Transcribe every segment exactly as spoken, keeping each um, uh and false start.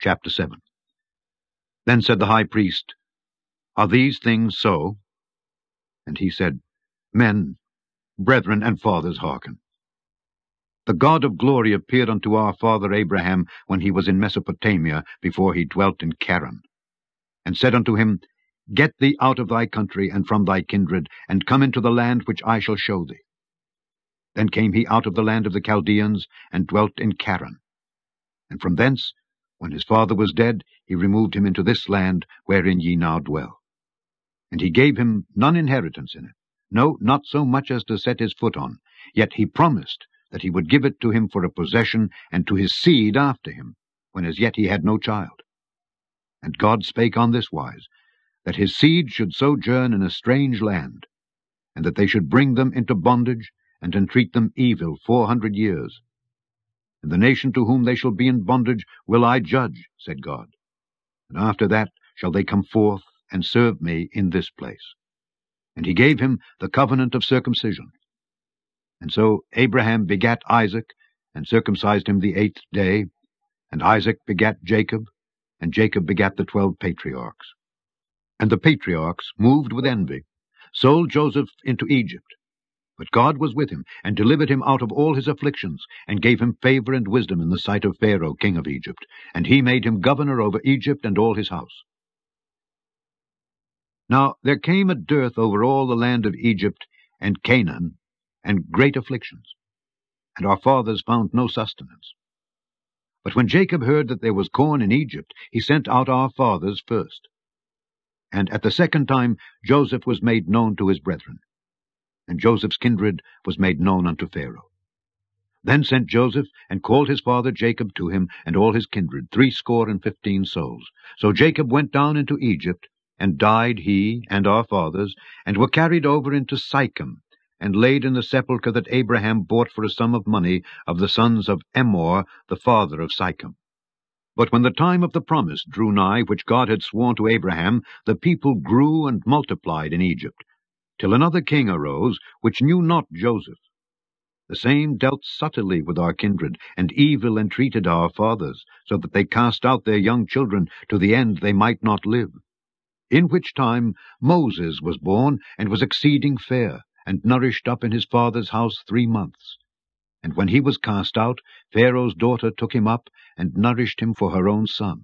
Chapter seven. Then said the high priest, Are these things so? And he said, Men, brethren, and fathers, hearken. The God of glory appeared unto our father Abraham when he was in Mesopotamia, before he dwelt in Charan, and said unto him, Get thee out of thy country and from thy kindred, and come into the land which I shall show thee. Then came he out of the land of the Chaldeans, and dwelt in Charan. And from thence, when his father was dead, he removed him into this land wherein ye now dwell. And he gave him none inheritance in it, no, not so much as to set his foot on, yet he promised that he would give it to him for a possession, and to his seed after him, when as yet he had no child. And God spake on this wise, that his seed should sojourn in a strange land, and that they should bring them into bondage, and entreat them evil four hundred years. And the nation to whom they shall be in bondage will I judge, said God. And after that shall they come forth, and serve me in this place. And he gave him the covenant of circumcision. And so Abraham begat Isaac, and circumcised him the eighth day, and Isaac begat Jacob, and Jacob begat the twelve patriarchs. And the patriarchs, moved with envy, sold Joseph into Egypt. But God was with him, and delivered him out of all his afflictions, and gave him favor and wisdom in the sight of Pharaoh king of Egypt, and he made him governor over Egypt and all his house. Now there came a dearth over all the land of Egypt and Canaan, and great afflictions, and our fathers found no sustenance. But when Jacob heard that there was corn in Egypt, he sent out our fathers first. And at the second time Joseph was made known to his brethren, and Joseph's kindred was made known unto Pharaoh. Then sent Joseph, and called his father Jacob to him, and all his kindred, threescore and fifteen souls. So Jacob went down into Egypt, and died he and our fathers, and were carried over into Sychem, and laid in the sepulchre that Abraham bought for a sum of money of the sons of Emor, the father of Sychem. But when the time of the promise drew nigh, which God had sworn to Abraham, the people grew and multiplied in Egypt, till another king arose, which knew not Joseph. The same dealt subtly with our kindred, and evil entreated our fathers, so that they cast out their young children, to the end they might not live. In which time Moses was born, and was exceeding fair, and nourished up in his father's house three months. And when he was cast out, Pharaoh's daughter took him up, and nourished him for her own son.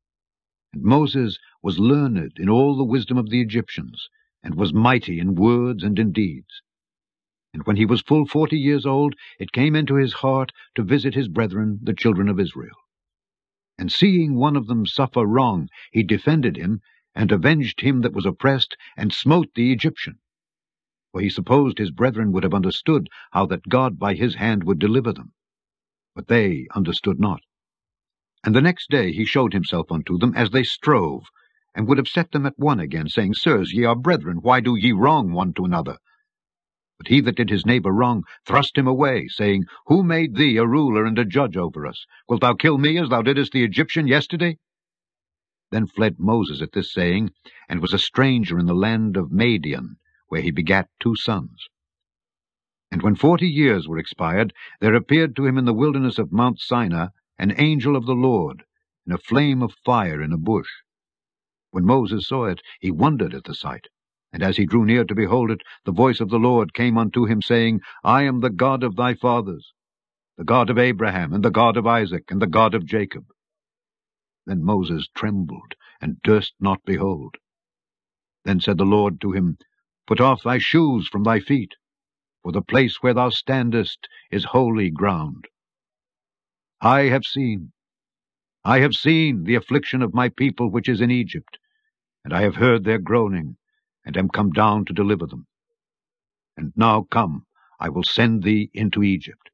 And Moses was learned in all the wisdom of the Egyptians, and was mighty in words and in deeds. And when he was full forty years old, it came into his heart to visit his brethren, the children of Israel. And seeing one of them suffer wrong, he defended him, and avenged him that was oppressed, and smote the Egyptian. For he supposed his brethren would have understood how that God by his hand would deliver them. But they understood not. And the next day he showed himself unto them, as they strove, and would have set them at one again, saying, Sirs, ye are brethren, why do ye wrong one to another? But he that did his neighbor wrong thrust him away, saying, Who made thee a ruler and a judge over us? Wilt thou kill me as thou didst the Egyptian yesterday? Then fled Moses at this saying, and was a stranger in the land of Madian, where he begat two sons. And when forty years were expired, there appeared to him in the wilderness of Mount Sinai an angel of the Lord, in a flame of fire in a bush. When Moses saw it, he wondered at the sight. And as he drew near to behold it, the voice of the Lord came unto him, saying, I am the God of thy fathers, the God of Abraham, and the God of Isaac, and the God of Jacob. Then Moses trembled, and durst not behold. Then said the Lord to him, Put off thy shoes from thy feet, for the place where thou standest is holy ground. I have seen, I have seen the affliction of my people which is in Egypt, and I have heard their groaning, and am come down to deliver them. And now come, I will send thee into Egypt.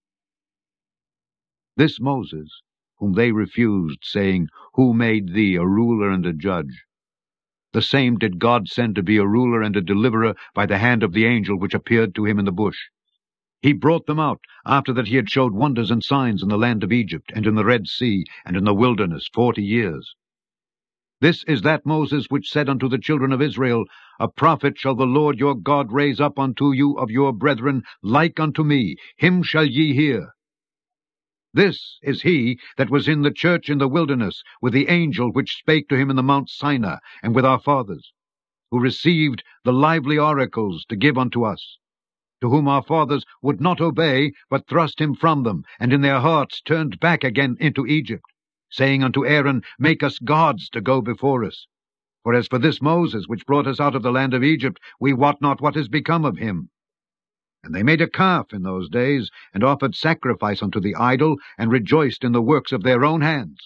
This Moses, whom they refused, saying, Who made thee a ruler and a judge? The same did God send to be a ruler and a deliverer by the hand of the angel which appeared to him in the bush. He brought them out, after that he had showed wonders and signs in the land of Egypt, and in the Red Sea, and in the wilderness forty years. This is that Moses which said unto the children of Israel, A prophet shall the Lord your God raise up unto you of your brethren, like unto me, him shall ye hear. This is he that was in the church in the wilderness, with the angel which spake to him in the Mount Sinai, and with our fathers, who received the lively oracles to give unto us, to whom our fathers would not obey, but thrust him from them, and in their hearts turned back again into Egypt, saying unto Aaron, Make us gods to go before us. For as for this Moses, which brought us out of the land of Egypt, we wot not what is become of him. And they made a calf in those days, and offered sacrifice unto the idol, and rejoiced in the works of their own hands.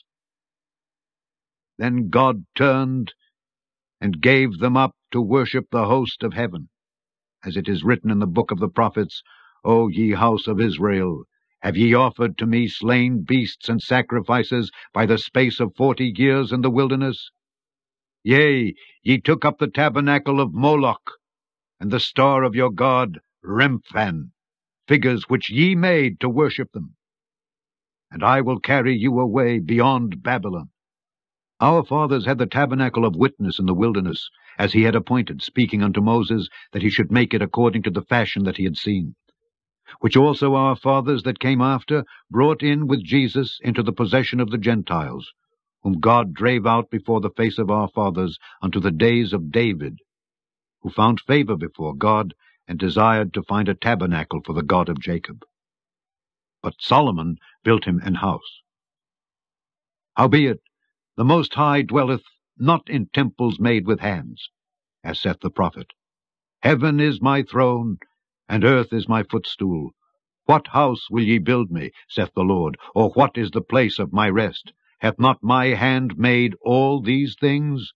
Then God turned, and gave them up to worship the host of heaven, as it is written in the book of the prophets, O ye house of Israel, have ye offered to me slain beasts and sacrifices by the space of forty years in the wilderness? Yea, ye took up the tabernacle of Moloch, and the star of your god Remphan, figures which ye made to worship them. And I will carry you away beyond Babylon. Our fathers had the tabernacle of witness in the wilderness, as he had appointed, speaking unto Moses, that he should make it according to the fashion that he had seen, which also our fathers that came after brought in with Jesus into the possession of the Gentiles, whom God drave out before the face of our fathers unto the days of David, who found favor before God, and desired to find a tabernacle for the God of Jacob. But Solomon built him an house. Howbeit, the Most High dwelleth not in temples made with hands, as saith the prophet. Heaven is my throne, and earth is my footstool. What house will ye build me, saith the Lord, or what is the place of my rest? Hath not my hand made all these things?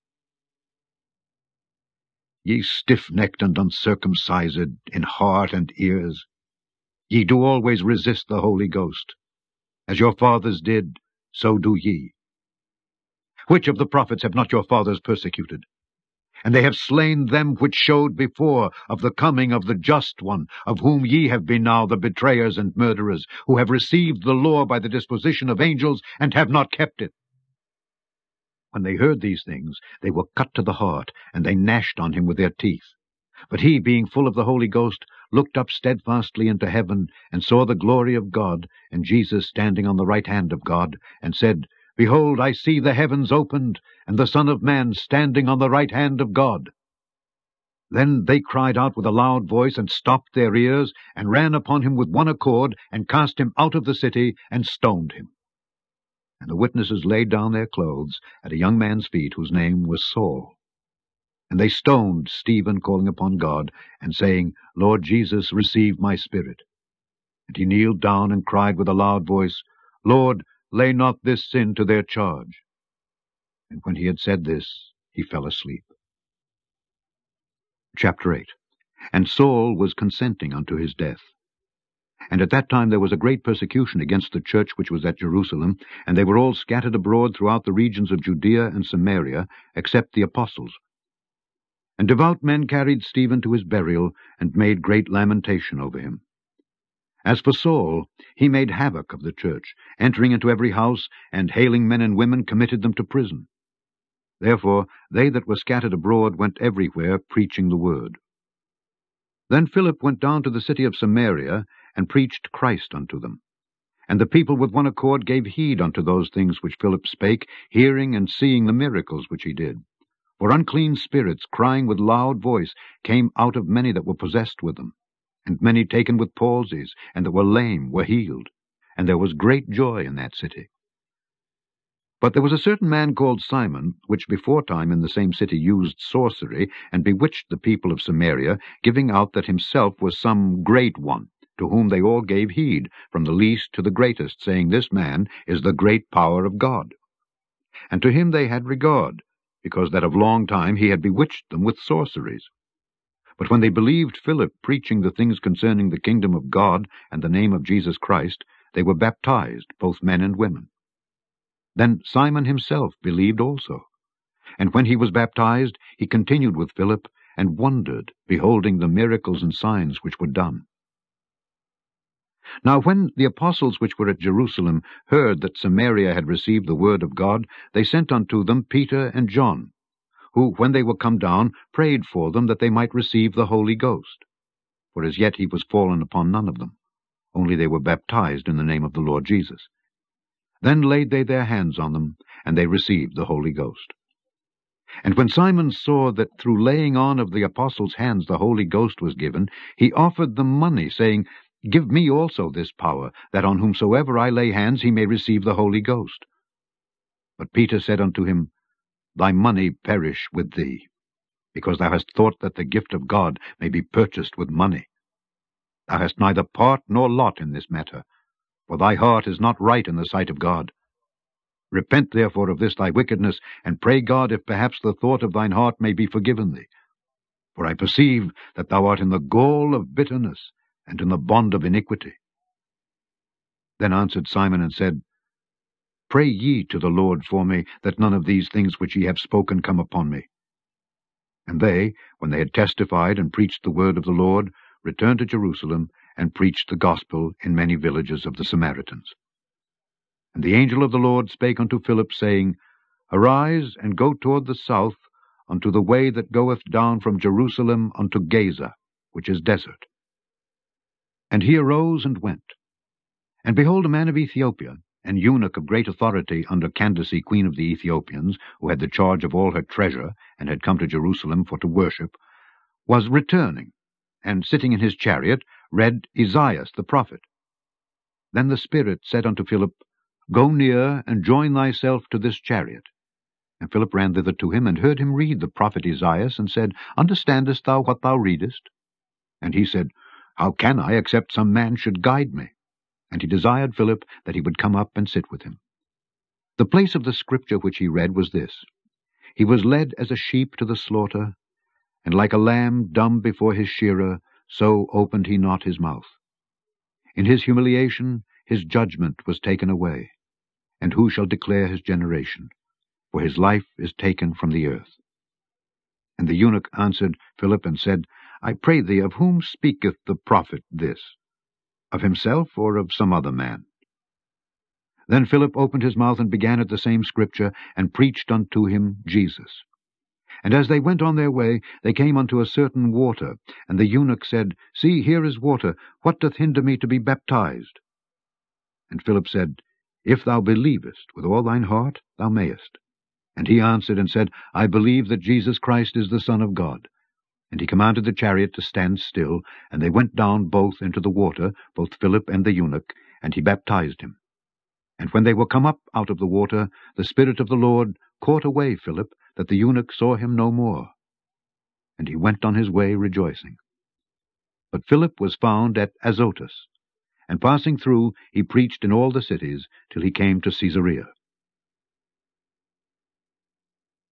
Ye stiff-necked and uncircumcised in heart and ears, ye do always resist the Holy Ghost. As your fathers did, so do ye. Which of the prophets have not your fathers persecuted? And they have slain them which showed before of the coming of the Just One, of whom ye have been now the betrayers and murderers, who have received the law by the disposition of angels, and have not kept it. When they heard these things, they were cut to the heart, and they gnashed on him with their teeth. But he, being full of the Holy Ghost, looked up steadfastly into heaven, and saw the glory of God, and Jesus standing on the right hand of God, and said, Behold, I see the heavens opened, and the Son of Man standing on the right hand of God. Then they cried out with a loud voice, and stopped their ears, and ran upon him with one accord, and cast him out of the city, and stoned him. And the witnesses laid down their clothes at a young man's feet, whose name was Saul. And they stoned Stephen, calling upon God, and saying, Lord Jesus, receive my spirit. And he kneeled down, and cried with a loud voice, Lord, lay not this sin to their charge. And when he had said this, he fell asleep. Chapter eight. And Saul was consenting unto his death. And at that time there was a great persecution against the church which was at Jerusalem, and they were all scattered abroad throughout the regions of Judea and Samaria, except the apostles. And devout men carried Stephen to his burial, and made great lamentation over him. As for Saul, he made havoc of the church, entering into every house, and hailing men and women, committed them to prison. Therefore they that were scattered abroad went everywhere, preaching the word. Then Philip went down to the city of Samaria, and preached Christ unto them. And the people with one accord gave heed unto those things which Philip spake, hearing and seeing the miracles which he did. For unclean spirits, crying with loud voice, came out of many that were possessed with them. And many taken with palsies, and that were lame, were healed. And there was great joy in that city. But there was a certain man called Simon, which beforetime in the same city used sorcery, and bewitched the people of Samaria, giving out that himself was some great one, to whom they all gave heed, from the least to the greatest, saying, This man is the great power of God. And to him they had regard, because that of long time he had bewitched them with sorceries. But when they believed Philip preaching the things concerning the kingdom of God and the name of Jesus Christ, they were baptized, both men and women. Then Simon himself believed also. And when he was baptized, he continued with Philip, and wondered, beholding the miracles and signs which were done. Now when the apostles which were at Jerusalem heard that Samaria had received the word of God, they sent unto them Peter and John, who, when they were come down, prayed for them that they might receive the Holy Ghost. For as yet he was fallen upon none of them. only they were baptized in the name of the Lord Jesus. Then laid they their hands on them, and they received the Holy Ghost. And when Simon saw that through laying on of the apostles' hands the Holy Ghost was given, he offered them money, saying, Give me also this power, that on whomsoever I lay hands he may receive the Holy Ghost. But Peter said unto him, Thy money perish with thee, because thou hast thought that the gift of God may be purchased with money. Thou hast neither part nor lot in this matter, for thy heart is not right in the sight of God. Repent therefore of this thy wickedness, and pray God if perhaps the thought of thine heart may be forgiven thee. For I perceive that thou art in the gall of bitterness, and in the bond of iniquity. Then answered Simon and said, Pray ye to the Lord for me, that none of these things which ye have spoken come upon me. And they, when they had testified and preached the word of the Lord, returned to Jerusalem, and preached the gospel in many villages of the Samaritans. And the angel of the Lord spake unto Philip, saying, Arise, and go toward the south, unto the way that goeth down from Jerusalem unto Gaza, which is desert. And he arose and went. And behold, a man of Ethiopia, an eunuch of great authority under Candace, queen of the Ethiopians, who had the charge of all her treasure, and had come to Jerusalem for to worship, was returning, and sitting in his chariot, read Esaias the prophet. Then the Spirit said unto Philip, Go near, and join thyself to this chariot. And Philip ran thither to him, and heard him read the prophet Esaias, and said, Understandest thou what thou readest? And he said, How can I, except some man should guide me? And he desired Philip that he would come up and sit with him. The place of the scripture which he read was this: He was led as a sheep to the slaughter, and like a lamb dumb before his shearer, so opened he not his mouth. In his humiliation his judgment was taken away. And who shall declare his generation? For his life is taken from the earth. And the eunuch answered Philip and said, I pray thee, of whom speaketh the prophet this? Of himself, or of some other man? Then Philip opened his mouth, and began at the same scripture, and preached unto him Jesus. And as they went on their way, they came unto a certain water. And the eunuch said, See, here is water. What doth hinder me to be baptized? And Philip said, If thou believest with all thine heart, thou mayest. And he answered and said, I believe that Jesus Christ is the Son of God. And he commanded the chariot to stand still, and they went down both into the water, both Philip and the eunuch, and he baptized him. And when they were come up out of the water, the Spirit of the Lord caught away Philip, that the eunuch saw him no more. And he went on his way rejoicing. But Philip was found at Azotus, and passing through, he preached in all the cities, till he came to Caesarea.